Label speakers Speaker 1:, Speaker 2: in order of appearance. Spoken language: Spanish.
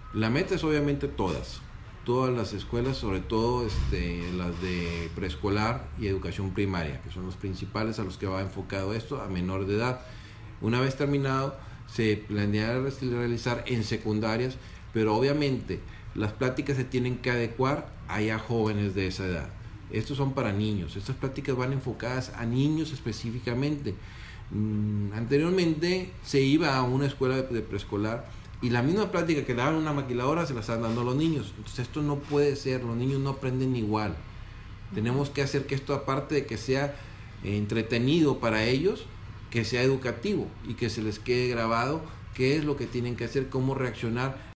Speaker 1: La meta es obviamente todas las escuelas, sobre todo las de preescolar y educación primaria, que son los principales a los que va enfocado esto, a menor de edad. Una vez terminado, se planea realizar en secundarias, pero obviamente las pláticas se tienen que adecuar a ya jóvenes de esa edad. Estos son para niños, estas pláticas van enfocadas a niños específicamente. Anteriormente se iba a una escuela de preescolar y la misma plática que daban una maquiladora se la están dando a los niños. Entonces esto no puede ser, los niños no aprenden igual. Tenemos que hacer que esto, aparte de que sea entretenido para ellos, que sea educativo y que se les quede grabado qué es lo que tienen que hacer, cómo reaccionar